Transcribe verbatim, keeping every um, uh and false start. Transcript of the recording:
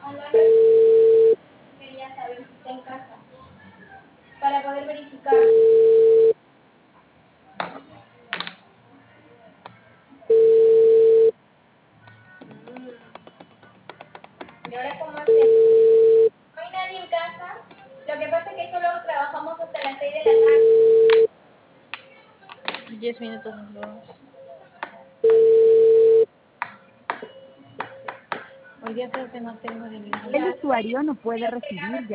Quería saber si está en casa para poder verificar. ¿Y ahora cómo hacemos? No hay nadie en casa. Lo que pasa es que solo trabajamos hasta las seis de la tarde. Diez minutos nos vamos. Hoy día creo que no tengo ningún. El usuario no puede recibir